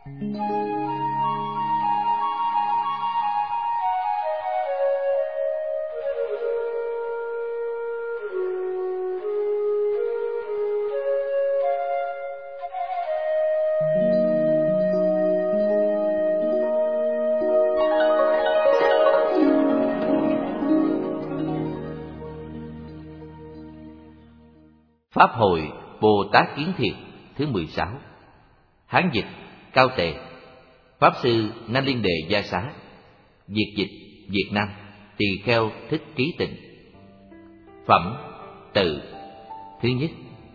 Pháp hội Bồ Tát Kiến Thiệt thứ 16. Hán dịch Cao Tề. Pháp sư Na Liên Đề Gia Xá. Việt dịch Việt Nam Tỳ Kheo Thích Trí Tịnh. Phẩm Tự. Thứ nhất.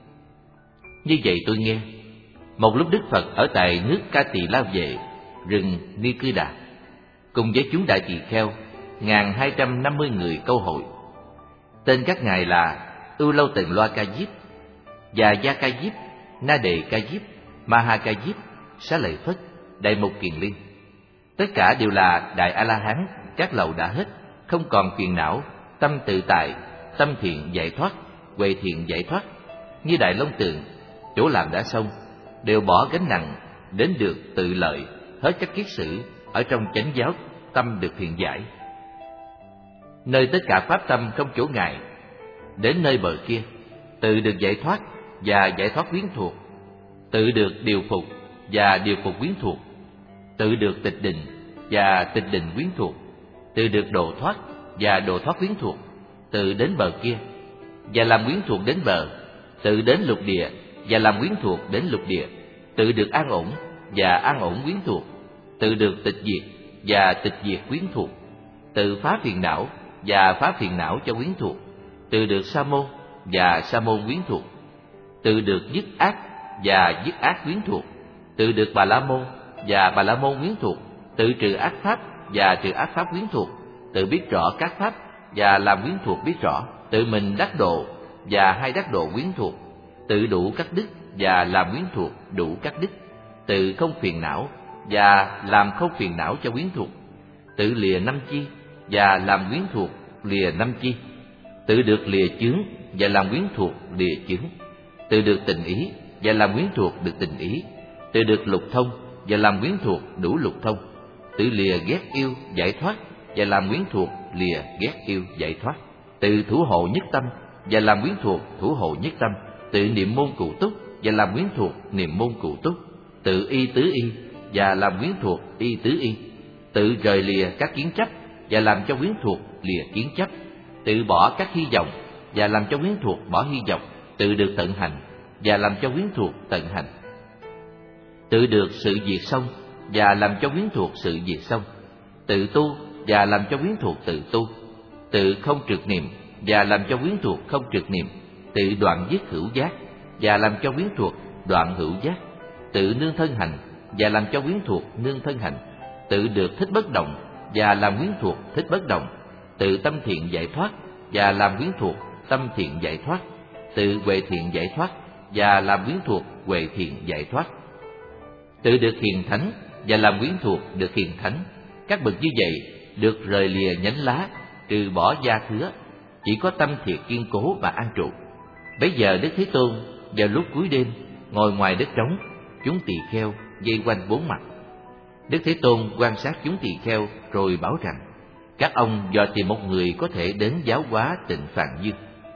Như vậy tôi nghe, một lúc Đức Phật ở tại nước Ca Tỳ La Vệ, rừng Ni Cư Đà, cùng với chúng đại tỳ kheo 1250 người câu hội. Tên các ngài là Ưu Lâu Tần Loa Ca Diếp, Già Gia Ca Diếp, Na Đề Ca Diếp, Ma Ha Ca Diếp, Xá Lợi Phất, Đại Mục Kiền Liên. Tất cả đều là đại A La Hán, các lầu đã hết, không còn phiền não, tâm tự tại, tâm thiện giải thoát, huệ thiện giải thoát. Như Đại Long Tượng, chỗ làm đã xong, đều bỏ gánh nặng, đến được tự lợi, hết các kiết sử, ở trong chánh giáo, tâm được thiện giải. Nơi tất cả pháp tâm không chỗ ngại, đến nơi bờ kia, tự được giải thoát và giải thoát quyến thuộc, tự được điều phục và điều phục quyến thuộc, tự được tịch định và tịch định quyến thuộc, tự được độ thoát và độ thoát quyến thuộc, tự đến bờ kia và làm quyến thuộc đến bờ, tự đến lục địa và làm quyến thuộc đến lục địa, tự được an ổn và an ổn quyến thuộc, tự được tịch diệt và tịch diệt quyến thuộc, tự phá phiền não và phá phiền não cho quyến thuộc, tự được sa môn và sa môn quyến thuộc, tự được dứt ác và dứt ác quyến thuộc, tự được bà la môn và bà la môn quyến thuộc, tự trừ ác pháp và trừ ác pháp quyến thuộc, tự biết rõ các pháp và làm quyến thuộc biết rõ, tự mình đắc độ và hay đắc độ quyến thuộc, tự đủ các đức và làm quyến thuộc đủ các đức, tự không phiền não và làm không phiền não cho quyến thuộc, tự lìa năm chi và làm quyến thuộc lìa năm chi, tự được lìa chướng và làm quyến thuộc lìa chướng, tự được tình ý và làm quyến thuộc được tình ý, tự được lục thông và làm quyến thuộc đủ lục thông, tự lìa ghét yêu giải thoát và làm quyến thuộc lìa ghét yêu giải thoát, tự thủ hộ nhất tâm và làm quyến thuộc thủ hộ nhất tâm, tự niệm môn cụ túc và làm quyến thuộc niệm môn cụ túc, tự y tứ y và làm quyến thuộc y tứ y, tự rời lìa các kiến chấp và làm cho quyến thuộc lìa kiến chấp, tự bỏ các hy vọng và làm cho quyến thuộc bỏ hy vọng, tự được tận hành và làm cho quyến thuộc tận hành, tự được sự diệt xong và làm cho quyến thuộc sự diệt xong, tự tu và làm cho quyến thuộc tự tu, tự không trượt niệm và làm cho quyến thuộc không trượt niệm, tự đoạn dứt hữu giác và làm cho quyến thuộc đoạn hữu giác, tự nương thân hành và làm cho quyến thuộc nương thân hành, tự được thích bất động và làm quyến thuộc thích bất động, tự tâm thiện giải thoát và làm quyến thuộc tâm thiện giải thoát, tự huệ thiện giải thoát và làm quyến thuộc huệ thiện giải thoát, tự được hiền thánh và làm quyến thuộc được hiền thánh. Các bậc như vậy được rời lìa nhánh lá, trừ bỏ da thứa, chỉ có tâm thiệt kiên cố và an trụ. Bấy giờ Đức Thế Tôn vào lúc cuối đêm ngồi ngoài đất trống, chúng tỳ kheo vây quanh bốn mặt. Đức Thế Tôn quan sát chúng tỳ kheo rồi bảo rằng: các ông dò tìm một người có thể đến giáo hóa Tịnh Phạn Dương.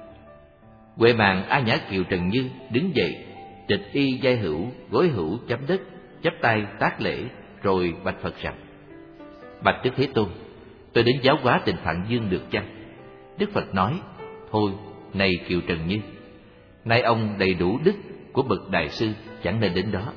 Huệ Mạng A Nhã Kiều Trần Như đứng dậy, trịch y giai hữu, gối hữu chấm đất, chắp tay tác lễ, rồi bạch Phật rằng: bạch Đức Thế Tôn, tôi đến giáo hóa Tịnh Phạn Dương được chăng? Đức Phật nói: thôi, này Kiều Trần Như, nay ông đầy đủ đức của bậc đại sư, chẳng nên đến đó.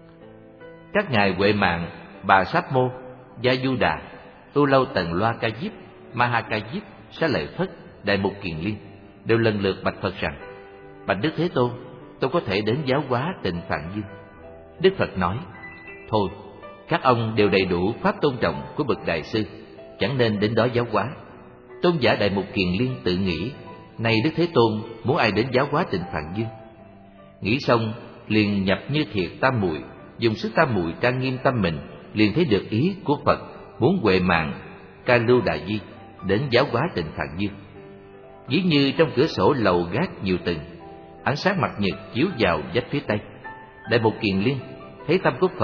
Các ngài Huệ Mạng, Bà Sáp Mô, Gia Du Đà, Ưu Lâu Tần Loa Ca Diếp, Ma Ha Ca Diếp, Xá Lợi Phất, Đại Mục Kiền Liên đều lần lượt bạch Phật rằng: bạch Đức Thế Tôn, tôi có thể đến giáo hóa Tịnh Phạn Dương. Đức Phật nói: thôi, các ông đều đầy đủ pháp tôn trọng của bậc đại sư, chẳng nên đến đó giáo hóa. Tôn giả Đại Mục Kiền Liên tự nghĩ: nay Đức Thế Tôn muốn ai đến giáo hóa Tịnh Phạn Dương? Nghĩ xong liền nhập như thiệt tam muội, dùng sức tam muội trang nghiêm tâm mình, liền thấy được ý của Phật muốn Huệ Mạng Ca Lưu Đà Di đến giáo hóa Tịnh Phạn Dương. Ví như trong cửa sổ lầu gác nhiều tầng, ánh sáng mặt nhật chiếu vào vách phía tây. Đại Mục Kiền Liên thấy tâm của Phật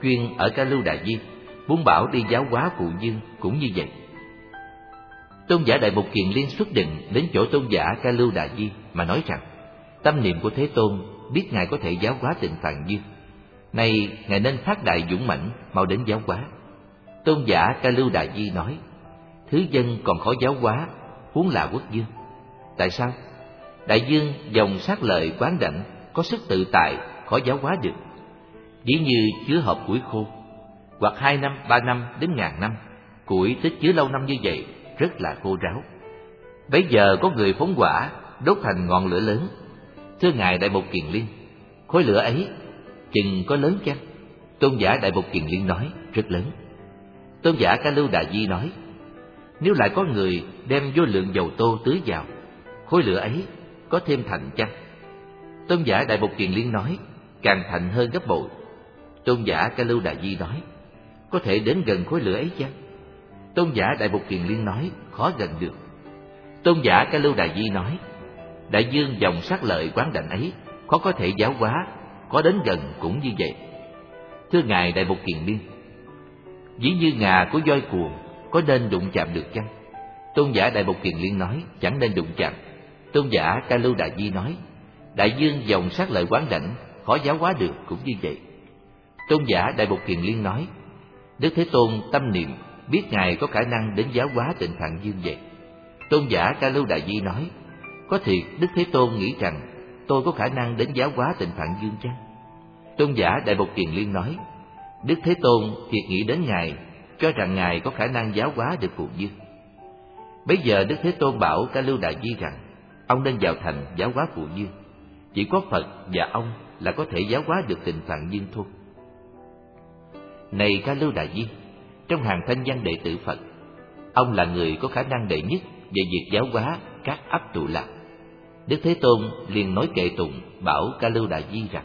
chuyên ở Ca Lưu Đà Di, muốn bảo đi giáo hóa phụ dương cũng như vậy. Tôn giả Đại Mục Kiền Liên xuất định đến chỗ tôn giả Ca Lưu Đà Di mà nói rằng tâm niệm của Thế Tôn biết ngài có thể giáo hóa Tịnh Phạn Dương, nay ngài nên phát đại dũng mãnh mau đến giáo hóa. Tôn giả Ca Lưu Đà Di nói: thứ dân còn khó giáo hóa, huống là quốc dương. Tại sao? Đại dương dòng sát lợi quán đảnh, có sức tự tại, khó giáo hóa được. Ví như chứa hộp củi khô, hoặc 2 năm, 3 năm đến ngàn năm, củi tích chứa lâu năm như vậy rất là khô ráo. Bấy giờ có người phóng hỏa đốt thành ngọn lửa lớn. Thưa ngài Đại Mục Kiền Liên, khối lửa ấy chừng có lớn chăng? Tôn giả Đại Mục Kiền Liên nói: rất lớn. Tôn giả Ca Lưu Đà Di nói: nếu lại có người đem vô lượng dầu tô tưới vào, khối lửa ấy có thêm thành chăng? Tôn giả Đại Mục Kiền Liên nói: càng thành hơn gấp bội. Tôn giả Ca Lưu Đà Di nói: có thể đến gần khối lửa ấy chăng? Tôn giả Đại Mục Kiền Liên nói: khó gần được. Tôn giả Ca Lưu Đà Di nói: đại dương dòng sát lợi quán đảnh ấy khó có thể giáo hóa, có đến gần cũng như vậy. Thưa ngài Đại Mục Kiền Liên, ví như ngà của voi cuồng có nên đụng chạm được chăng? Tôn giả Đại Mục Kiền Liên nói: chẳng nên đụng chạm. Tôn giả Ca Lưu Đà Di nói: đại dương dòng sát lợi quán đảnh khó giáo hóa được cũng như vậy. Tôn giả Đại Mục Kiền Liên nói: Đức Thế Tôn tâm niệm biết ngài có khả năng đến giáo hóa Tịnh Phạn Dương vậy. Tôn giả Ca Lưu Đà Di nói: có thiệt Đức Thế Tôn nghĩ rằng tôi có khả năng đến giáo hóa Tịnh Phạn Dương chăng? Tôn giả Đại Mục Kiền Liên nói: Đức Thế Tôn thiệt nghĩ đến ngài, cho rằng ngài có khả năng giáo hóa được phụ dương. Bấy giờ Đức Thế Tôn bảo Ca Lưu Đà Di rằng ông nên vào thành giáo hóa phụ dương. Chỉ có Phật và ông là có thể giáo hóa được Tịnh Phạn Dương thôi. Này Ca Lưu Đà Di, trong hàng thanh văn đệ tử Phật, ông là người có khả năng đệ nhất về việc giáo hóa các ấp tụ lạc. Đức Thế Tôn liền nói kệ tụng bảo Ca Lưu Đà Di rằng: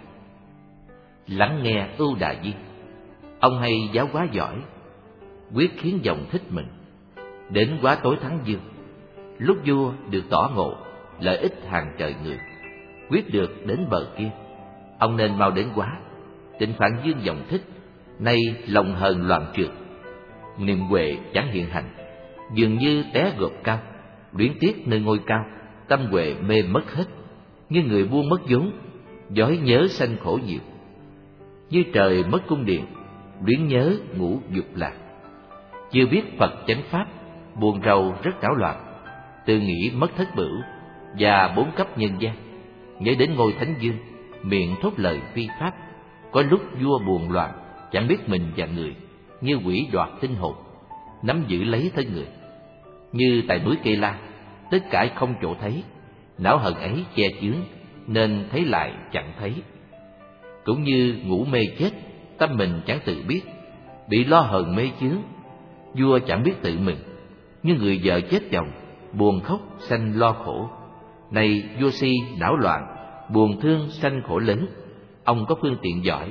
lắng nghe Ưu Đà Di, ông hay giáo hóa giỏi, quyết khiến dòng thích mừng. Đến quá tối thắng dương, lúc vua được tỏ ngộ lợi ích hàng trời người, quyết được đến bờ kia. Ông nên mau đến quá. Tịnh Phạn Dương dòng thích, nay lòng hờn loạn trượt, niềm huệ chẳng hiện hành, dường như té gộp cao, luyến tiếc nơi ngôi cao, tâm huệ mê mất hết. Như người buông mất vốn, dõi nhớ sanh khổ nhiều. Như trời mất cung điện, luyến nhớ ngủ dục lạc. Chưa biết Phật chánh pháp, buồn rầu rất đảo loạn, tự nghĩ mất thất bửu và 4 cấp nhân gian. Nhớ đến ngôi Thánh Dương, miệng thốt lời phi pháp. Có lúc vua buồn loạn, chẳng biết mình và người, như quỷ đoạt tinh hồn, nắm giữ lấy thân người. Như tại núi Cây La, tất cả không chỗ thấy, não hận ấy che chướng, nên thấy lại chẳng thấy. Cũng như ngủ mê chết, tâm mình chẳng tự biết, bị lo hờn mê chướng, vua chẳng biết tự mình. Như người vợ chết chồng, buồn khóc sanh lo khổ. Này vua si não loạn, buồn thương sanh khổ lớn. Ông có phương tiện giỏi,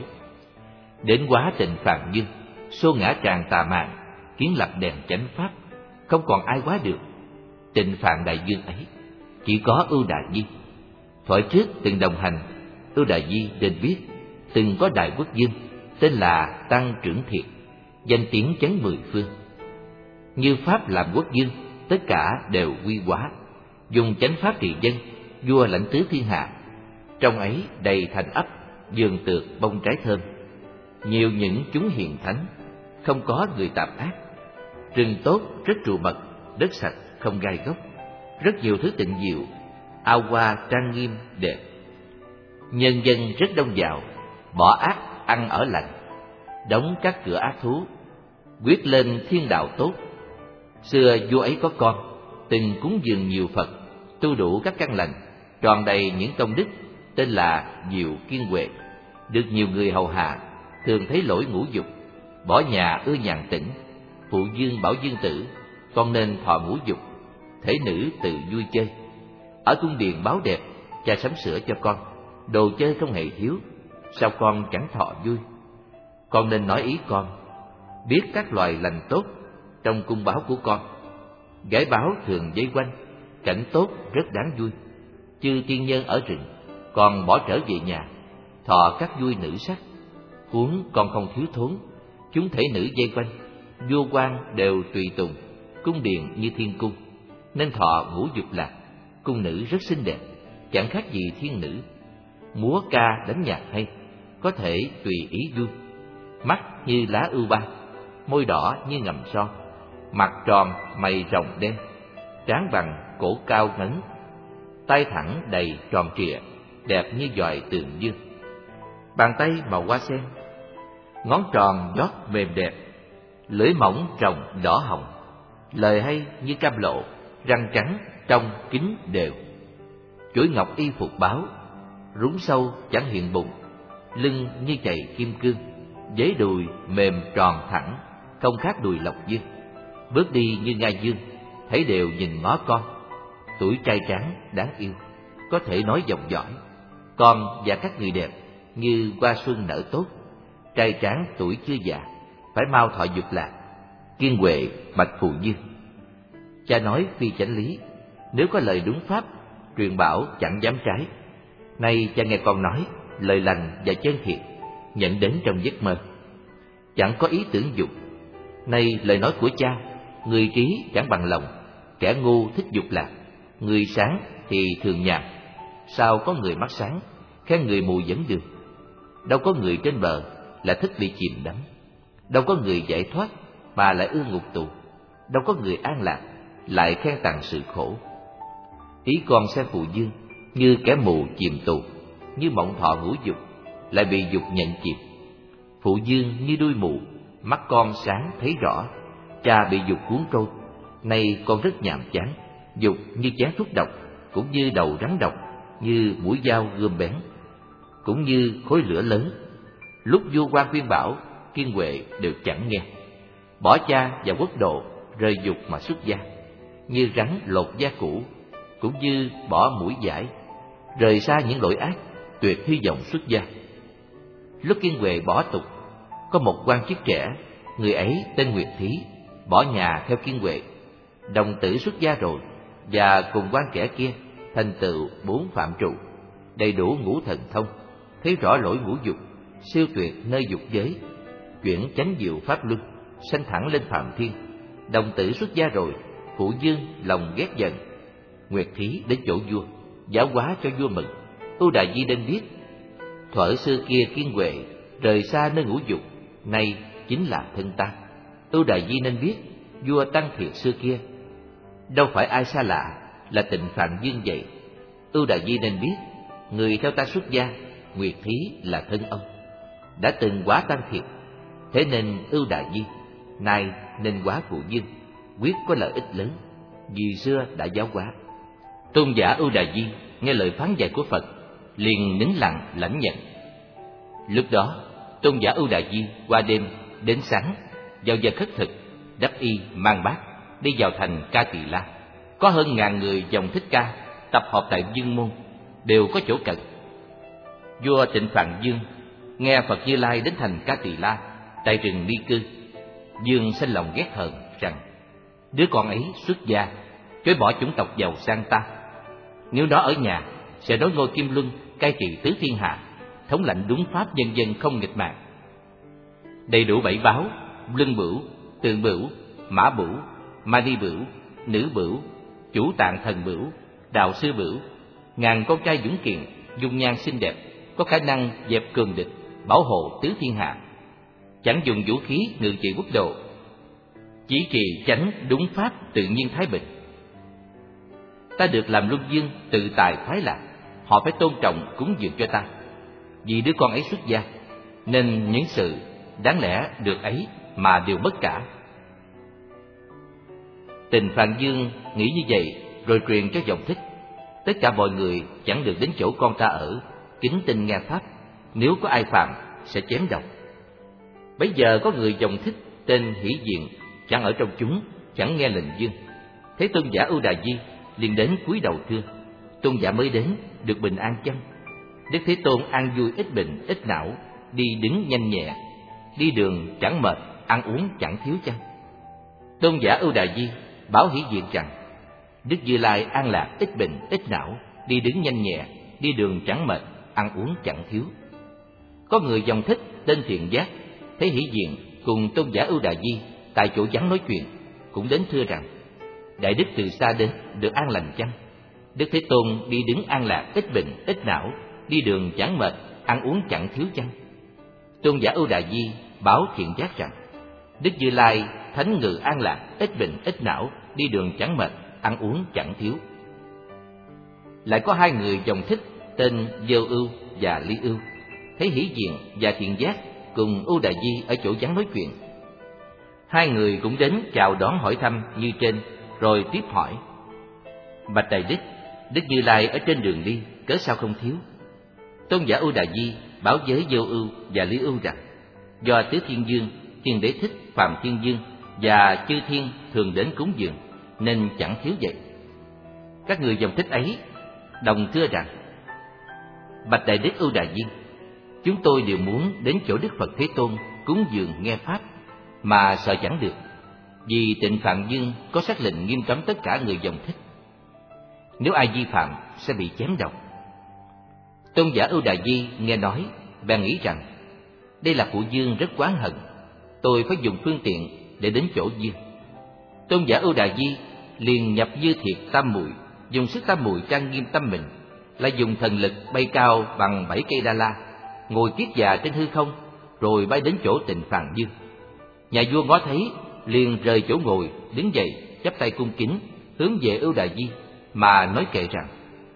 đến quá Tịnh Phạn Dương, xô ngã tràn tà mạn, kiến lập đèn chánh pháp, không còn ai quá được. Tịnh Phạn Đại Dương ấy chỉ có Ưu Đà Di. Thuở trước từng đồng hành, Ưu Đà Di nên biết từng có đại quốc dương tên là Tăng Trưởng Thiệt, danh tiếng chấn 10 phương. Như pháp làm quốc dương, tất cả đều quy hóa, dùng chánh pháp trị dân, vua lãnh tứ thiên hạ. Trong ấy đầy thành ấp, vườn tược bông trái thơm, nhiều những chúng hiền thánh, không có người tạp ác. Rừng tốt rất trù mật, đất sạch không gai gốc, rất nhiều thứ tịnh diệu, ao hoa trang nghiêm đẹp. Nhân dân rất đông vào, bỏ ác ăn ở lành, đóng các cửa ác thú, quyết lên thiên đạo tốt. Xưa vua ấy có con, từng cúng dường nhiều Phật, tu đủ các căn lành, tròn đầy những công đức, tên là Diệu Kiên Huệ. Được nhiều người hầu hạ, thường thấy lỗi ngũ dục, bỏ nhà ưa nhàn tĩnh. Phụ dương bảo dương tử, con nên thọ ngũ dục, thể nữ tự vui chơi. Ở cung điện báo đẹp, cha sắm sửa cho con, đồ chơi không hề thiếu, sao con chẳng thọ vui? Con nên nói ý con, biết các loài lành tốt trong cung báo của con. Gái báo thường vây quanh, cảnh tốt rất đáng vui. Chư tiên nhân ở rừng, còn bỏ trở về nhà, thọ các vui nữ sắc. huống còn không thiếu thốn. Chúng thể nữ dây quanh, vua quan đều tùy tùng, cung điện như thiên cung, nên thọ ngũ dục lạc. Cung nữ rất xinh đẹp, chẳng khác gì thiên nữ. Múa ca đánh nhạc hay, có thể tùy ý vui. Mắt như lá ưu ba, môi đỏ như ngầm son, mặt tròn mày rồng đen, trán bằng cổ cao ngấn, tay thẳng đầy tròn trịa, đẹp như giòi tường dương. Bàn tay màu hoa sen, ngón tròn nhót mềm đẹp, lưỡi mỏng rồng đỏ hồng, lời hay như cam lộ, răng trắng trong kính đều. Chuỗi ngọc y phục báo, rúng sâu chẳng hiện bụng, lưng như chày kim cương, vế đùi mềm tròn thẳng, không khác đùi lộc dương. Bước đi như ngai dương, thấy đều nhìn ngó con. Tuổi trai tráng đáng yêu, có thể nói giọng giỏi. Con và các người đẹp như hoa xuân nở tốt. Trai tráng tuổi chưa già, phải mau thọ dục lạc. Kiên Huệ bạch Phù Dương. Cha nói phi chánh lý, nếu có lời đúng pháp, truyền bảo chẳng dám trái. Nay cha nghe con nói lời lành và chân thiện, nhận đến trong giấc mơ, chẳng có ý tưởng dục. Nay lời nói của cha, người trí chẳng bằng lòng, kẻ ngu thích dục lạc, người sáng thì thường nhàn. Sao có người mắt sáng, khen người mù dẫn đường? Đâu có người trên bờ là thích bị chìm đắm, đâu có người giải thoát mà lại ưa ngục tù, đâu có người an lạc lại khen tặng sự khổ. Ý con xem Phù Dương như kẻ mù chìm tù, như mộng thọ ngũ dục, lại bị dục nhận chìm. Phù Dương như đuôi mù, mắt con sáng thấy rõ, cha bị dục cuốn trôi. Nay con rất nhàm chán, dục như chén thuốc độc, cũng như đầu rắn độc, như mũi dao gươm bén, cũng như khối lửa lớn. Lúc vua quan khuyên bảo, Kiên Huệ đều chẳng nghe. Bỏ cha và quốc độ, rời dục mà xuất gia, như rắn lột da cũ, cũng như bỏ mũi dải, rời xa những lỗi ác, tuyệt hy vọng xuất gia. Lúc Kiên Huệ bỏ tục, có một quan chức trẻ, người ấy tên Nguyệt Thí, bỏ nhà theo Kiên Huệ. Đồng tử xuất gia rồi, và cùng quan trẻ kia thành tựu 4 phạm trụ, đầy đủ ngũ thần thông, thấy rõ lỗi ngũ dục, siêu tuyệt nơi dục giới, chuyển chánh diệu pháp luân, sanh thẳng lên phạm thiên. Đồng tử xuất gia rồi, Phù Dương lòng ghét giận. Nguyệt Thí đến chỗ vua, giáo hóa cho vua mừng. Ưu Đại Di nên biết, thuở xưa kia Kiên Huệ rời xa nơi ngũ dục, nay chính là thân ta. Ưu Đại Di nên biết, vua Tăng Thiệt xưa kia đâu phải ai xa lạ, là Tịnh Phạn Dương vậy. Ưu Đại Di nên biết, người theo ta xuất gia, Nguyệt Thí là thân ông, đã từng hóa Tăng Thiệt. Thế nên Ưu Đại Di nay nên hóa Phù Dương, quyết có lợi ích lớn, vì xưa đã giáo hóa. Tôn giả Ưu Đại Di nghe lời phán dạy của Phật, liền nín lặng lãnh nhận. Lúc đó tôn giả Ưu Đại Di qua đêm đến sáng, vào giờ khất thực, đắp y mang bát đi vào thành Ca Tỳ La. Có hơn 1000 người dòng Thích Ca tập hợp tại Dương Môn, đều có chỗ cận. Vua Tịnh Phạn Dương nghe Phật Như Lai đến thành Ca Tỳ La tại rừng Ni Cư, Dương sinh lòng ghét hờn rằng đứa con ấy xuất gia, chối bỏ chủng tộc giàu sang ta. Nếu nó ở nhà, sẽ nối ngôi Kim Luân, cai trị tứ thiên hạ, thống lãnh đúng pháp, nhân dân không nghịch mạng. Đầy đủ 7 báo: Luân Bửu, Tượng Bửu, Mã Bửu, Mani Bửu, Nữ Bửu, Chủ Tạng Thần Bửu, Đạo Sư Bửu. 1000 con trai dũng kiện, dung nhan xinh đẹp, có khả năng dẹp cường địch, bảo hộ tứ thiên hạ. Chẳng dùng vũ khí ngự trị quốc độ, chỉ trì chánh đúng pháp, tự nhiên thái bình. Ta được làm luân dương, tự tài khoái lạc, họ phải tôn trọng cúng dường cho ta. Vì đứa con ấy xuất gia, nên những sự đáng lẽ được ấy mà đều mất cả. Tịnh Phạn Dương nghĩ như vậy, rồi truyền cho dòng Thích. Tất cả mọi người chẳng được đến chỗ con ta ở, kính tin nghe pháp, nếu có ai phạm sẽ chém đầu. Bấy giờ có người dòng Thích tên Hỷ Diện, chẳng ở trong chúng, chẳng nghe lệnh Dương. Thấy tôn giả Ưu Đại Di, liền đến cúi đầu thưa: tôn giả mới đến, được bình an chăng? Đức Thế Tôn an vui ít bệnh ít não, đi đứng nhanh nhẹ, đi đường chẳng mệt, ăn uống chẳng thiếu chăng? Tôn giả Ưu Đại Di báo Hỷ Diện rằng: Đức Như Lai an lạc ít bệnh ít não, đi đứng nhanh nhẹ, đi đường chẳng mệt, ăn uống chẳng thiếu. Có người dòng Thích tên Thiện Giác, thấy hỷ diện cùng tôn giả Ưu Đà Di tại chỗ vắng nói chuyện, cũng đến thưa rằng: đại đức từ xa đến, được an lành chăng? Đức Thế Tôn đi đứng an lạc, ít bệnh ít não, đi đường chẳng mệt, ăn uống chẳng thiếu chăng? Tôn giả Ưu Đà Di bảo Thiện Giác rằng: Đức Như Lai thánh ngự an lạc, ít bệnh ít não, đi đường chẳng mệt, ăn uống chẳng thiếu. Lại có hai người dòng thích tên Vô Ưu và Ly Ưu, thấy hỷ diện và Thiện Giác cùng Ưu Đà Di ở chỗ vắng nói chuyện. Hai người cũng đến chào đón hỏi thăm như trên, rồi tiếp hỏi: bạch Đại Đức, Đức Như Lai ở trên đường đi, cớ sao không thiếu? Tôn giả Ưu Đà Di báo với Vô Ưu và Lý Ưu rằng: do Tứ Thiên Dương, Thiên Đế Thích, Phạm Thiên Dương và chư thiên thường đến cúng dường, nên chẳng thiếu vậy. Các người dòng thích ấy đồng thưa rằng: bạch Đại Đức Ưu Đà Di, chúng tôi đều muốn đến chỗ Đức Phật Thế Tôn cúng dường nghe pháp, mà sợ chẳng được, vì Tịnh Phạm Dương có sắc lệnh nghiêm cấm tất cả người dòng thích. Nếu ai vi phạm sẽ bị chém đầu. Tôn giả Ưu Đà Di nghe nói, bèn nghĩ rằng: đây là phụ Dương rất oán hận, tôi phải dùng phương tiện để đến chỗ Dương. Tôn giả Ưu Đà Di liền nhập Như Thiệt Tam Muội, dùng sức Tam Muội trang nghiêm tâm mình, lại dùng thần lực bay cao bằng 7 cây Đa La, ngồi kiết già trên hư không, rồi bay đến chỗ Tịnh Phạn Dương. Nhà vua ngó thấy, liền rời chỗ ngồi, đứng dậy, chắp tay cung kính, hướng về Ưu Đà Di mà nói kệ rằng: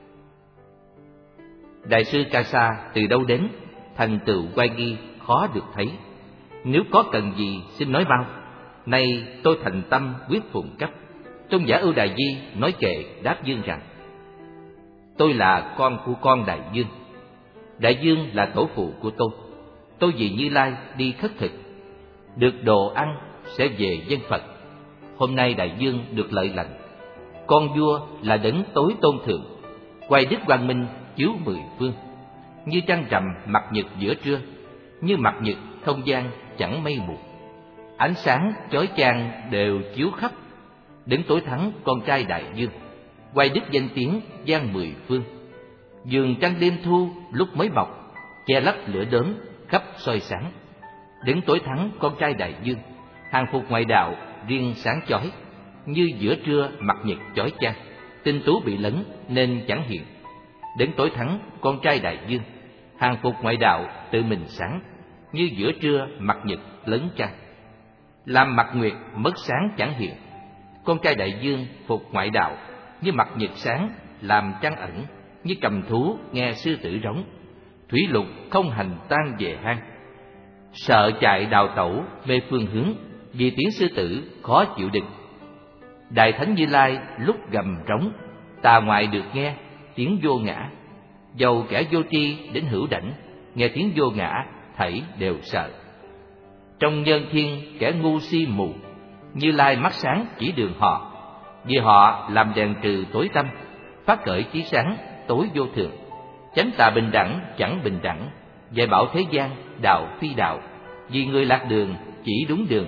đại sư Ca Sa từ đâu đến, thành tựu oai nghi khó được thấy. Nếu có cần gì xin nói mau, nay tôi thành tâm quyết phụng cấp. Tôn giả Ưu Đà Di nói kệ đáp Dương rằng: tôi là con của con Đại Dương. Đại Dương là tổ phụ của tôi vì Như Lai đi khất thực, được đồ ăn sẽ về dân Phật. Hôm nay Đại Dương được lợi lành. Con vua là đấng tối tôn thượng, quay đức quang minh chiếu mười phương, như trăng rằm mặt nhật giữa trưa, như mặt nhật không gian chẳng mây mù. Ánh sáng chói chang đều chiếu khắp, đấng tối thắng con trai Đại Dương, quay đức danh tiếng gian mười phương. Vườn trăng đêm thu lúc mới mọc, che lấp lửa đốm khắp soi sáng. Đấng tối thắng con trai Đại Dương, hàng phục ngoại đạo riêng sáng chói, như giữa trưa mặt nhật chói chang, tinh tú bị lấn nên chẳng hiện. Đấng tối thắng con trai Đại Dương, hàng phục ngoại đạo tự mình sáng, như giữa trưa mặt nhật lấn trăng, làm mặt nguyệt mất sáng chẳng hiện. Con trai Đại Dương phục ngoại đạo, như mặt nhật sáng làm trăng ẩn, như cầm thú nghe sư tử rống. Thủy lục không hành tan về hang, sợ chạy đào tẩu mê phương hướng, vì tiếng sư tử khó chịu đựng. Đại Thánh Như Lai lúc gầm rống, tà ngoại được nghe tiếng vô ngã. Dầu kẻ vô tri đến hữu đảnh, nghe tiếng vô ngã thảy đều sợ. Trong nhân thiên kẻ ngu si mù, Như Lai mắt sáng chỉ đường họ, vì họ làm đèn trừ tối tâm, phát khởi chí sáng tối vô thường. Chánh tà bình đẳng chẳng bình đẳng, dạy bảo thế gian đạo phi đạo, vì người lạc đường chỉ đúng đường.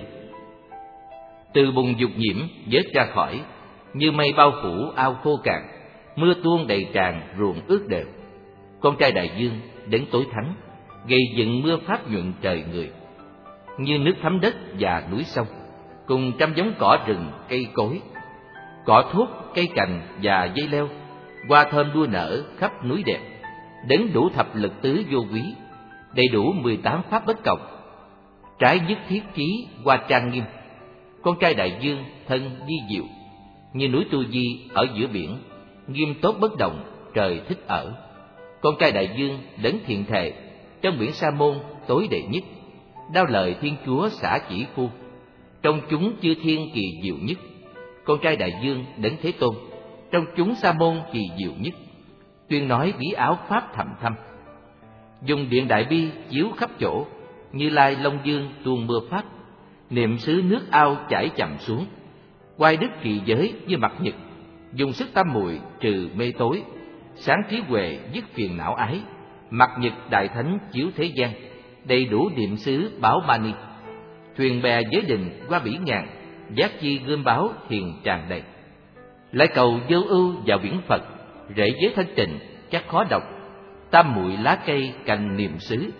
Từ bùn dục nhiễm vớt ra khỏi, như mây bao phủ ao khô cạn, mưa tuôn đầy tràn ruộng ướt đều. Con trai Đại Dương đến tối thắng, gây dựng mưa pháp nhuận trời người, như nước thấm đất và núi sông, cùng trăm giống cỏ rừng cây cối, cỏ thuốc cây cành và dây leo, hoa thơm đua nở khắp núi đẹp. Đấng đủ thập lực tứ vô quý, đầy đủ 18 pháp bất cộng, trái nhất thiết chí hoa trang nghiêm. Con trai Đại Dương thân di diệu, như núi Tu Di ở giữa biển, nghiêm tốt bất động, trời thích ở. Con trai Đại Dương đấng thiện thệ, trong biển Sa môn tối đệ nhất, đao lời Thiên Chúa xả chỉ phu, trong chúng chư thiên kỳ diệu nhất. Con trai Đại Dương đấng Thế Tôn, trong chúng Sa môn kỳ diệu nhất, tuyên nói bí áo pháp thầm thâm. Dùng điện đại bi chiếu khắp chỗ, Như Lai Long Dương tuôn mưa pháp, niệm xứ nước ao chảy chậm xuống. Quay đức kỳ giới như mặt nhật, dùng sức tam muội trừ mê tối, sáng trí huệ dứt phiền não ái. Mặt nhật đại thánh chiếu thế gian, đầy đủ niệm xứ báo mani. Thuyền bè giới đình qua bỉ ngàn, giác chi gươm báo thiền tràn đầy. Lại cầu Vô Ưu vào biển Phật, rễ giới thanh tịnh chắc khó đọc. Tam muội lá cây cành niệm xứ,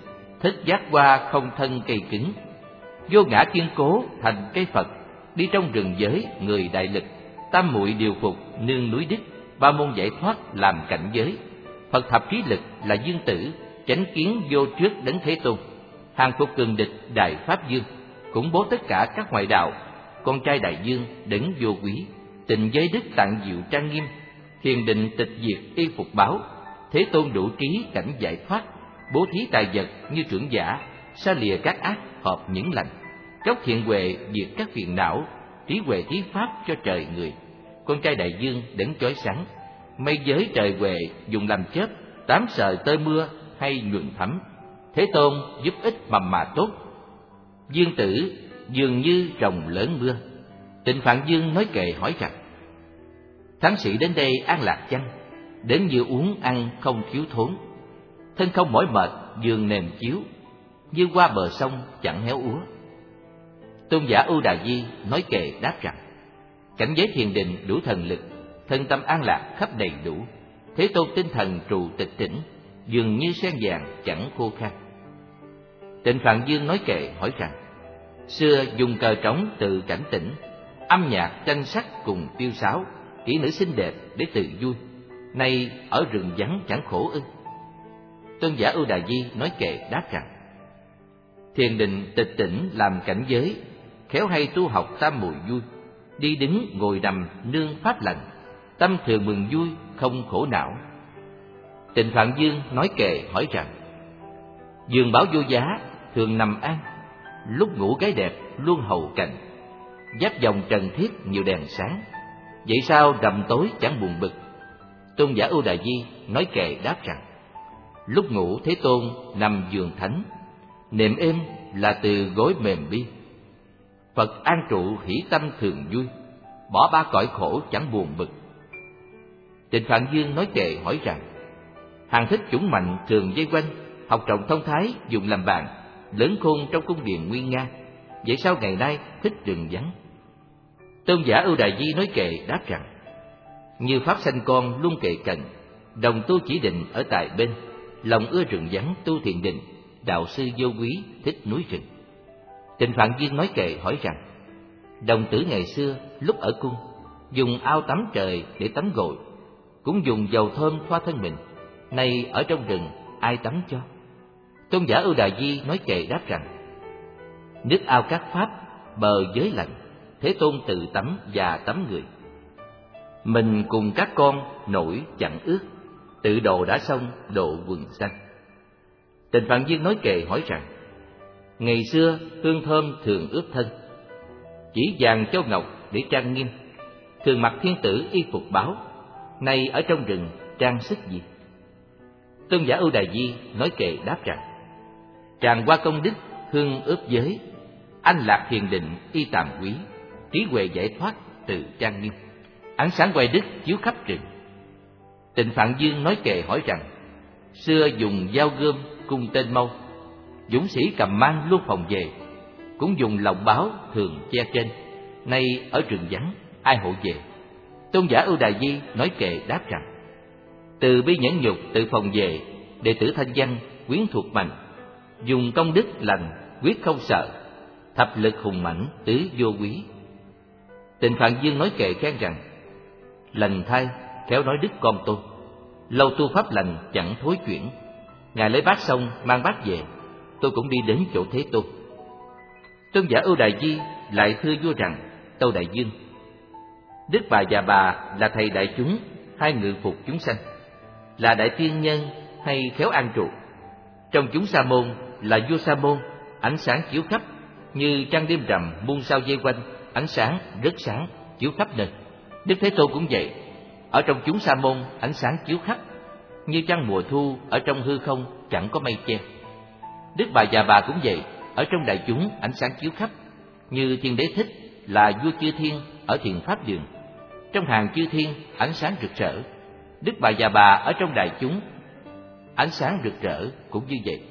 Thức giác hoa không thân cây cứng, vô ngã kiên cố thành cây Phật. Đi trong rừng giới người đại lực, tam muội điều phục nương núi Đức. Ba môn giải thoát làm cảnh giới, Phật thập trí lực là dương tử. Chánh kiến vô trước đấng Thế Tôn, hàng phục cường địch đại pháp dương. Khủng bố tất cả các ngoại đạo, con trai đại dương đấng vô quý. Tịnh giới đức tạng diệu trang nghiêm, thiền định tịch diệt y phục báo. Thế Tôn đủ trí cảnh giải thoát, bố thí tài vật như trưởng giả. Xa lìa các ác hợp những lành, chốc thiện huệ diệt các phiền não. Trí huệ thí pháp cho trời người, con trai đại dương đấng chói sáng. Mây giới trời huệ dùng làm chớp, tám sợi tơi mưa hay nhuận thấm. Thế Tôn giúp ích mầm mà tốt, dương tử dường như rồng lớn mưa. Tịnh Phạn Dương nói kệ hỏi rằng: Thắng sĩ đến đây an lạc chăng? Đến như uống ăn không thiếu thốn, thân không mỏi mệt giường nệm chiếu, như qua bờ sông chẳng héo úa. Tôn giả Ưu Đà Di nói kệ đáp rằng: Cảnh giới thiền định đủ thần lực, thân tâm an lạc khắp đầy đủ. Thế Tôn tinh thần trụ tịch tỉnh, dường như sen vàng chẳng khô khan. Tịnh Phạn Dương nói kệ hỏi rằng: Xưa dùng cờ trống tự cảnh tỉnh, âm nhạc tranh sắc cùng tiêu sáo, kỹ nữ xinh đẹp để tự vui. Nay ở rừng vắng chẳng khổ ư? Tôn giả Ưu Đà Di nói kệ đáp rằng: Thiền định tịch tỉnh làm cảnh giới, khéo hay tu học tam muội vui. Đi đứng ngồi nằm nương pháp lành, tâm thường mừng vui không khổ não. Tịnh Phạn Dương nói kệ hỏi rằng: Giường bảo vô giá thường nằm an, lúc ngủ gái đẹp luôn hầu cạnh. Giáp dòng trần thiết nhiều đèn sáng, vậy sao rằm tối chẳng buồn bực? Tôn giả Ưu Đà Di nói kệ đáp rằng: Lúc ngủ Thế Tôn nằm giường thánh, nệm êm là từ gối mềm bi. Phật an trụ hỷ tâm thường vui, bỏ ba cõi khổ chẳng buồn bực. Tịnh Phạn Dương nói kệ hỏi rằng: Hàng thích chủng mạnh thường vây quanh, học rộng thông thái dùng làm bạn, lớn khôn trong cung điện nguy nga. Vậy sao ngày nay thích rừng vắng? Tôn giả Ưu Đà Di nói kệ đáp rằng: Như pháp sanh con luôn kệ cận, đồng tu chỉ định ở tại bên. Lòng ưa rừng vắng tu thiền định, đạo sư vô quý thích núi rừng. Tịnh Phạn Dương nói kệ hỏi rằng: Đồng tử ngày xưa lúc ở cung, dùng ao tắm trời để tắm gội, cũng dùng dầu thơm thoa thân mình. Nay ở trong rừng ai tắm cho? Tôn giả Ưu Đà Di nói kệ đáp rằng: Nước ao các pháp bờ giới lạnh, Thế Tôn tự tắm và tắm người. Mình cùng các con nổi chẳng ướt, tự độ đã xong độ quần xanh. Tịnh Phạn Dương nói kệ hỏi rằng: Ngày xưa hương thơm thường ướp thân, chỉ vàng châu ngọc để trang nghiêm, thường mặc thiên tử y phục báo. Nay ở trong rừng trang sức gì? Tôn giả Ưu Đà Di nói kệ đáp rằng: Tràng hoa công đức hương ướp giới, anh lạc thiền định y tàm quý. Trí huệ giải thoát từ trang nghiêm, ánh sáng quay đức chiếu khắp rừng. Tịnh Phạn Dương nói kệ hỏi rằng: Xưa dùng dao gươm cung tên mâu, dũng sĩ cầm mang luôn phòng về, cũng dùng lòng báo thường che trên. Nay ở rừng vắng ai hộ về? Tôn giả Ưu Đà Di nói kệ đáp rằng: Từ bi nhẫn nhục tự phòng về, đệ tử thanh văn quyến thuộc mạnh, dùng công đức lành quyết không sợ, thập lực hùng mãnh tứ vô quý. Tịnh Phạn Dương nói kệ khen rằng: Lành thay khéo nói đức con tôi, lâu tu pháp lành chẳng thối chuyển. Ngài lấy bát xong mang bát về, tôi cũng đi đến chỗ Thế Tôn. Tôn giả Ưu Đà Di lại thưa vua rằng: Tâu đại dương, Đức Bà Già Bà là thầy đại chúng hay ngự phục chúng sanh, là đại tiên nhân hay khéo an trụ? Trong chúng Sa môn là vua Sa môn, ánh sáng chiếu khắp, như trăng đêm rằm muôn sao vây quanh, ánh sáng rất sáng chiếu khắp nơi. Đức Thế Tôn cũng vậy, ở trong chúng Sa môn ánh sáng chiếu khắp, như trăng mùa thu ở trong hư không chẳng có mây che. Đức Bà Già Bà cũng vậy, ở trong đại chúng ánh sáng chiếu khắp, như Thiên Đế Thích là vua chư thiên ở Thiền Pháp Đường, trong hàng chư thiên ánh sáng rực rỡ. Đức Bà Già Bà ở trong đại chúng ánh sáng rực rỡ cũng như vậy.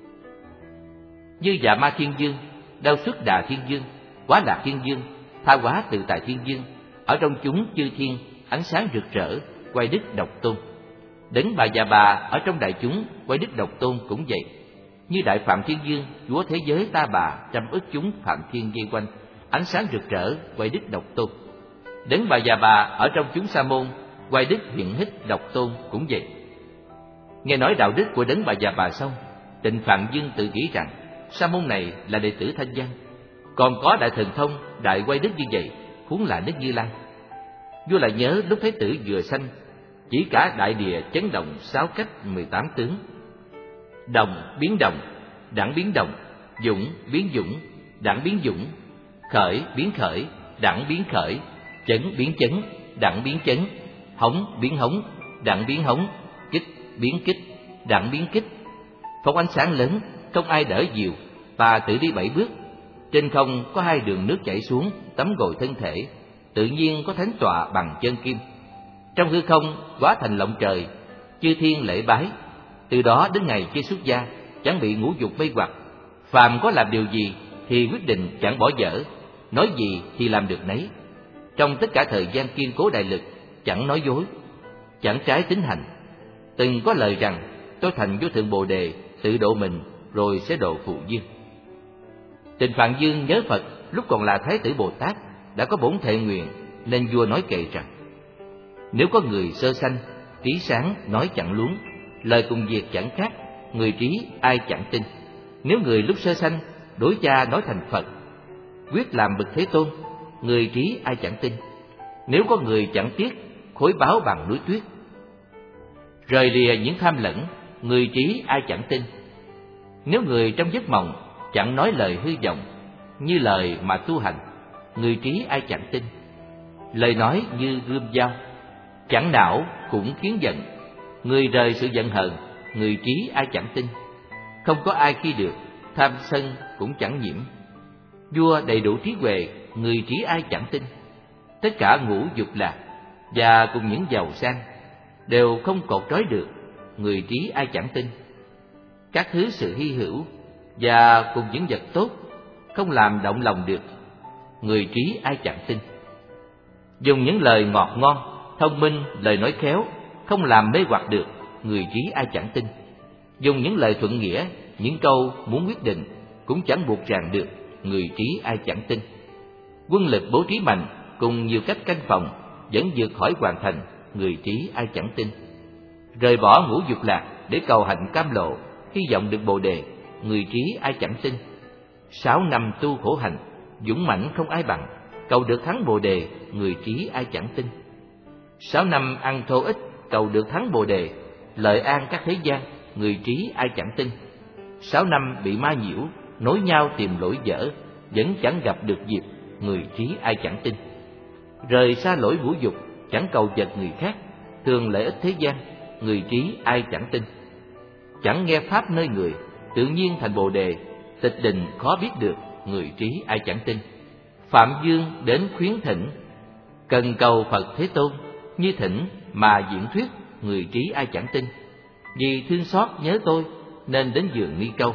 Như Dạ Ma Thiên Dương, Đao Xuất Đà Thiên Dương, Quá Lạc Thiên Dương, Tha Hóa Tự Tại Thiên Dương, ở trong chúng chư thiên ánh sáng rực rỡ quay đức độc tôn. Đấng Bà Già Bà ở trong đại chúng quay đức độc tôn cũng vậy. Như Đại Phạm Thiên Dương, chúa thế giới ta bà, trăm ức chúng phạm thiên vây quanh, ánh sáng rực rỡ, quay đích độc tôn. Đấng Bà Già Bà ở trong chúng Sa môn, quay đích hiện hích độc tôn cũng vậy. Nghe nói đạo đức của Đấng Bà Già Bà xong, Tịnh Phạn Dương tự nghĩ rằng Sa môn này là đệ tử Thanh Văn, còn có đại thần thông, đại quay đức như vậy, huống là Đức Như Lai. Vua lại nhớ lúc Thế tử vừa sanh, chỉ cả đại địa chấn động 6 cách 18 tướng. Đồng biến đồng, đẳng biến đồng, dũng biến dũng, đẳng biến dũng, khởi biến khởi, đẳng biến khởi, chấn biến chấn, đẳng biến chấn, hống biến hống, đẳng biến hống, kích biến kích, đẳng biến kích. Phóng ánh sáng lớn, không ai đỡ dìu, ta tự đi 7 bước. Trên không có 2 đường nước chảy xuống, tắm gội thân thể, tự nhiên có thánh tọa bằng chân kim. Trong hư không hóa thành lộng trời, chư thiên lễ bái. Từ đó đến ngày chưa xuất gia, chẳng bị ngũ dục mê hoặc. Phàm có làm điều gì thì quyết định chẳng bỏ dở, nói gì thì làm được nấy. Trong tất cả thời gian kiên cố đại lực, chẳng nói dối, chẳng trái tín hành. Từng có lời rằng, tôi thành vô thượng Bồ Đề, tự độ mình rồi sẽ độ phụ dương. Tịnh Phạn Dương nhớ Phật lúc còn là Thái tử Bồ Tát, đã có bổn thệ nguyện, nên vua nói kệ rằng: nếu có người sơ sanh, trí sáng nói chẳng luống, lời cùng việc chẳng khác, người trí ai chẳng tin. Nếu người lúc sơ sanh đối cha nói thành Phật, quyết làm bậc Thế Tôn, người trí ai chẳng tin. Nếu có người chẳng tiếc khối báu bằng núi tuyết, rời lìa những tham lẫn, người trí ai chẳng tin. Nếu người trong giấc mộng chẳng nói lời hư vọng, như lời mà tu hành, người trí ai chẳng tin. Lời nói như gươm dao, chẳng não cũng khiến giận, người rời sự giận hờn, người trí ai chẳng tin. Không có ai khi được, tham sân cũng chẳng nhiễm. Vua đầy đủ trí huệ, người trí ai chẳng tin. Tất cả ngũ dục lạc và cùng những giàu sang đều không cột trói được, người trí ai chẳng tin. Các thứ sự hy hữu và cùng những vật tốt không làm động lòng được, người trí ai chẳng tin. Dùng những lời ngọt ngon, thông minh, lời nói khéo không làm mê hoặc được, người trí ai chẳng tin. Dùng những lời thuận nghĩa, những câu muốn quyết định cũng chẳng buộc ràng được, người trí ai chẳng tin. Quân lực bố trí mạnh cùng nhiều cách canh phòng vẫn vượt khỏi hoàn thành, người trí ai chẳng tin. Rời bỏ ngũ dục lạc để cầu hạnh cam lộ, hy vọng được Bồ Đề, người trí ai chẳng tin. 6 năm tu khổ hành, dũng mãnh không ai bằng, cầu được thắng Bồ Đề, người trí ai chẳng tin. 6 năm ăn thô ích, cầu được thắng Bồ Đề, lợi an các thế gian, người trí ai chẳng tin. 6 năm bị ma nhiễu, nối nhau tìm lỗi dở, vẫn chẳng gặp được dịp, người trí ai chẳng tin. Rời xa lỗi ngũ dục, chẳng cầu vật người khác, thường lợi ích thế gian, người trí ai chẳng tin. Chẳng nghe pháp nơi người, tự nhiên thành Bồ Đề, tịch định khó biết được, người trí ai chẳng tin. Phạm Dương đến khuyến thỉnh, cần cầu Phật Thế Tôn, như thỉnh mà diễn thuyết, người trí ai chẳng tin. Vì thương xót nhớ tôi nên đến giường Ni Câu,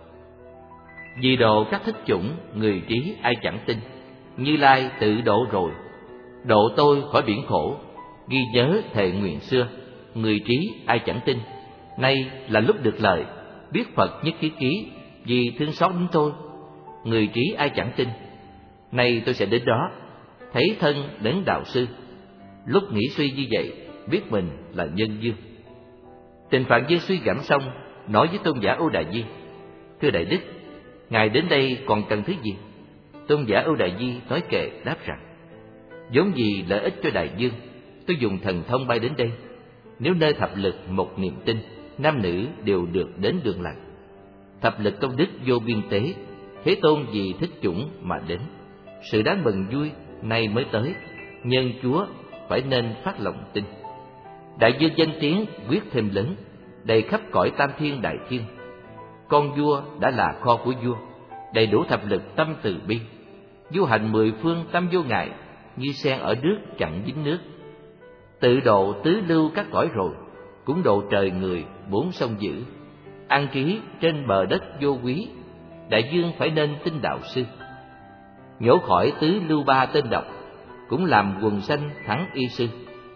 vì độ các thích chủng, người trí ai chẳng tin. Như Lai tự độ rồi, độ tôi khỏi biển khổ, ghi nhớ thệ nguyện xưa, người trí ai chẳng tin. Nay là lúc được lời, biết Phật nhất ký, vì thương xót đến tôi, người trí ai chẳng tin. Nay tôi sẽ đến đó, thấy thân đến đạo sư. Lúc nghĩ suy như vậy, biết mình là nhân dương. Tịnh Phạn Dương suy gẫm xong, nói với tôn giả Âu Đà Di: thưa Đại Đức, ngài đến đây còn cần thứ gì? Tôn giả Âu Đà Di nói kệ đáp rằng: vốn vì lợi ích cho đại dương, tôi dùng thần thông bay đến đây. Nếu nơi thập lực một niềm tin, nam nữ đều được đến đường lành. Thập lực công đức vô biên tế, Thế Tôn vì thích chủng mà đến. Sự đáng mừng vui nay mới tới, nhân Chúa phải nên phát lòng tin. Đại dương danh tiếng quyết thêm lớn, đầy khắp cõi tam thiên đại thiên. Con vua đã là kho của vua, đầy đủ thập lực tâm từ bi. Du hành 10 phương tâm vô ngại, như sen ở nước chẳng dính nước. Tự độ tứ lưu các cõi rồi, cũng độ trời người 4 sông dữ. An trí trên bờ đất vô quý, đại dương phải nên tin đạo sư. Nhổ khỏi tứ lưu ba tên độc, cũng làm quần sanh thắng y sư.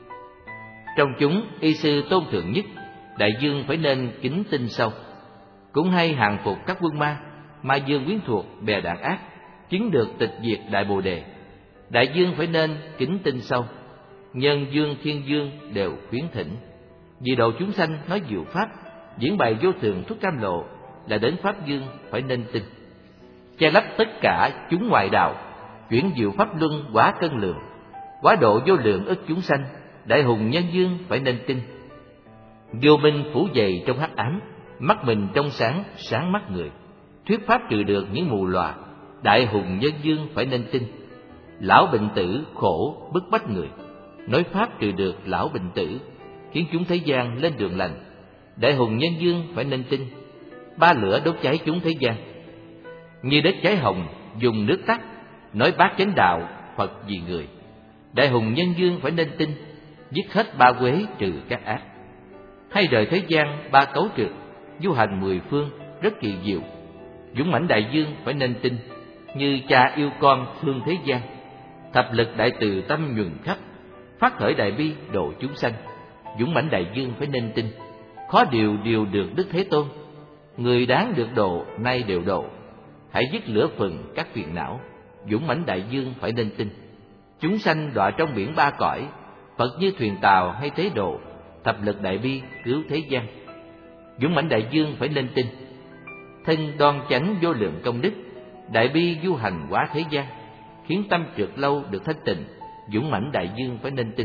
Trong chúng y sư tôn thượng nhất, đại dương phải nên kính tin sâu. cũng hay hàng phục các quân ma, ma dương quyến thuộc bè đảng ác, chứng được tịch diệt đại bồ đề. Đại dương phải nên kính tin sâu, nhân dương thiên dương đều khuyến thỉnh. Vì độ chúng sanh nói diệu pháp, diễn bày vô thường thuốc cam lộ, là đến pháp dương phải nên tin. Che lấp tất cả chúng ngoại đạo, chuyển diệu pháp luân quá cân lượng, quá độ vô lượng ức chúng sanh, đại hùng nhân dương phải nên tin. Vô minh phủ dày trong hắc ám, mắt mình trong sáng, sáng mắt người, thuyết pháp trừ được những mù lòa, đại hùng nhân dương phải nên tin. Lão bệnh tử khổ bức bách người, nói pháp trừ được lão bệnh tử, khiến chúng thế gian lên đường lành, đại hùng nhân dương phải nên tin. Ba lửa đốt cháy chúng thế gian, như đất cháy hồng dùng nước tắt, nói bát chánh đạo Phật vì người, đại hùng nhân dương phải nên tin. Dứt hết ba quế trừ các ác, hay rời thế gian ba cấu trượt, du hành mười phương rất kỳ diệu, dũng mãnh đại dương phải nên tin. Như cha yêu con thương thế gian, thập lực đại từ tâm nhuần khắp, phát khởi đại bi độ chúng sanh, dũng mãnh đại dương phải nên tin. Khó điều điều được Đức Thế Tôn, người đáng được độ nay đều độ, hãy dứt lửa phần các phiền não, dũng mãnh đại dương phải nên tin. Chúng sanh đọa trong biển ba cõi, Phật như thuyền tàu hay thế độ, thập lực đại bi cứu thế gian, dũng mãnh đại dương phải nên tin. Thân đoan chánh vô lượng công đức, đại bi du hành quá thế gian, khiến tâm trượt lâu được thanh tịnh, dũng mãnh đại dương phải nên tin.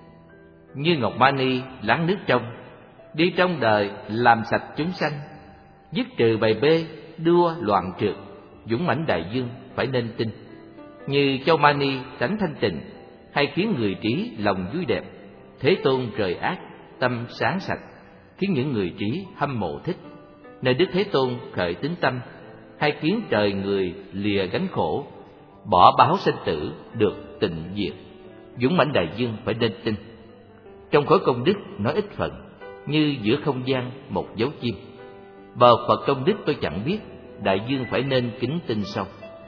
Như ngọc mani láng nước trong, đi trong đời làm sạch chúng sanh, dứt trừ bầy bê đua loạn trượt, dũng mãnh đại dương phải nên tin. Như châu mani tánh thanh tịnh, hay khiến người trí lòng vui đẹp, Thế Tôn rời ác tâm sáng sạch, khiến những người trí hâm mộ thích. Nơi Đức Thế Tôn khởi tín tâm, hay khiến trời người lìa gánh khổ, bỏ báo sinh tử được tịnh diệt, dũng mãnh đại dương phải nên tin. Trong khối công đức nói ít phần, như giữa không gian một dấu chim, bờ Phật công đức tôi chẳng biết, đại dương phải nên kính tin sâu.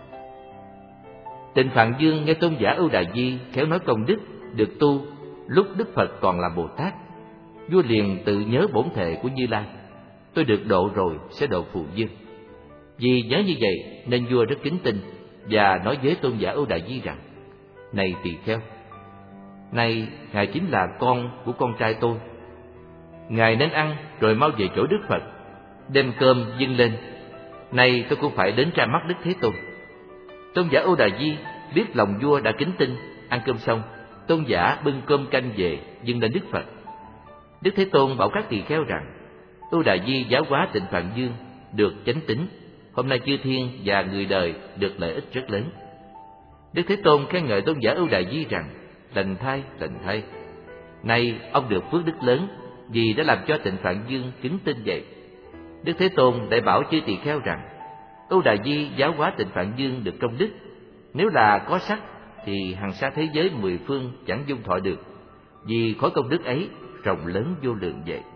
Tịnh Phạn Dương nghe tôn giả Ưu Đà Di khéo nói công đức được tu lúc Đức Phật còn là Bồ Tát, vua liền tự nhớ bổn thệ của Như Lai, tôi được độ rồi sẽ độ Phù Dương. Vì nhớ như vậy nên vua rất kính tin và nói với tôn giả Ưu Đà Di rằng: này tỳ kheo, nay ngài chính là con của con trai tôi, ngài nên ăn rồi mau về chỗ Đức Phật, đem cơm dâng lên. Nay tôi cũng phải đến ra mắt Đức Thế Tôn. Tôn giả Ưu Đà Di biết lòng vua đã kính tin, ăn cơm xong, tôn giả bưng cơm canh về dâng lên Đức Phật. Đức Thế Tôn bảo các tỳ kheo rằng: Ưu Đà Di giáo hóa Tịnh Phạn Dương được chánh tín, hôm nay chư thiên và người đời được lợi ích rất lớn. Đức Thế Tôn khen ngợi tôn giả Ưu Đà Di rằng: lành thay, lành thay. Nay ông được phước đức lớn vì đã làm cho Tịnh Phạn Dương chứng tin vậy. Đức Thế Tôn lại bảo chư tỳ kheo rằng: Ưu Đà Di giáo hóa Tịnh Phạn Dương được công đức, nếu là có sắc thì hằng sa thế giới mười phương chẳng dung thọ được, vì khối công đức ấy rộng lớn vô lượng vậy.